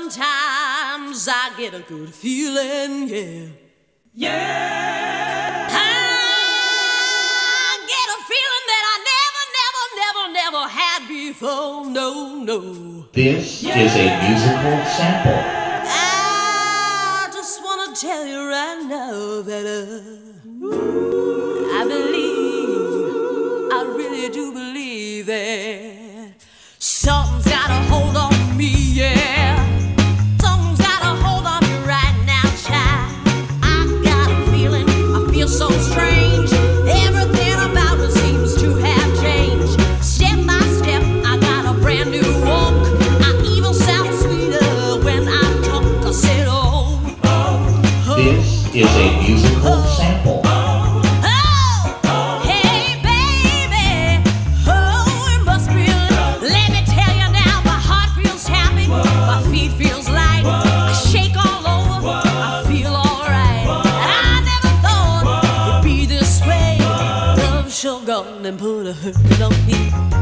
sometimes I get a good feeling, yeah. Yeah. I get a feeling that I never had before, no. This is a musical sample. I just wanna tell you right now that I really do believe that something's got a hold on me, yeah. Something's got a hold on me right now, child. I got a feeling, I feel so strange. Everything about it seems to have changed. Step by step, I got a brand new walk. I even sound sweeter when I talk. I said, This is a musical sample. gone and put a hurt on me.